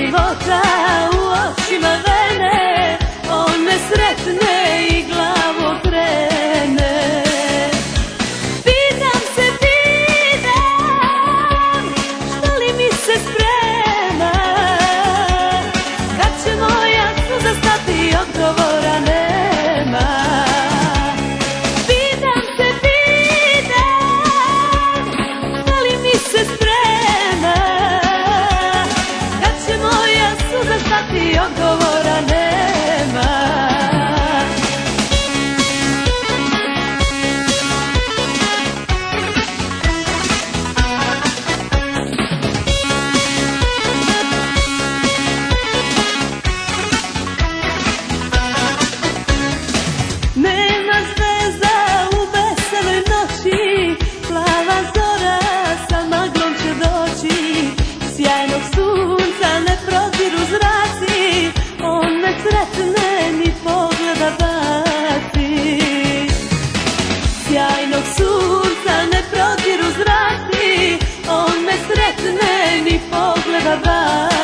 života u očima vene, on me sretne i glavu krene. Pitam se, što li mi se sprema, kad će moja suza stati, odgovora nema. Pitam se, što li mi se sprema, kad će moja suza stati, odgovora nema. Nema zvezda u veseloj noći, plava zora sa maglom će doći, sjajnog sunca ne prodiru zraci, on me sretne ni pogleda baci. Sjajnog sunca ne prodiru zraci, on me sretne ni pogleda baci.